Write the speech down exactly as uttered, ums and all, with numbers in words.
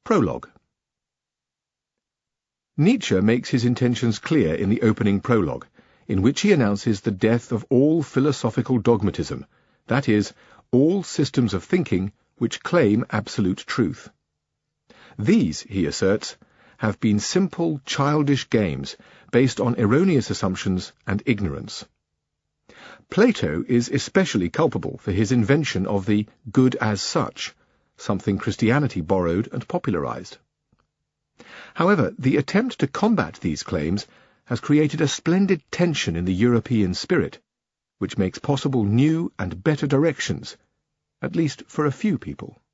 Prologue. Nietzsche makes his intentions clear in the opening prologue, in which he announces the death of all philosophical dogmatism, that is, all systems of thinking which claim absolute truth. These, he asserts, have been simple, childish games based on erroneous assumptions and ignorance. Plato is especially culpable for his invention of the good as such, something Christianity borrowed and popularized. However, the attempt to combat these claims has created a splendid tension in the European spirit, which makes possible new and better directions, at least for a few people.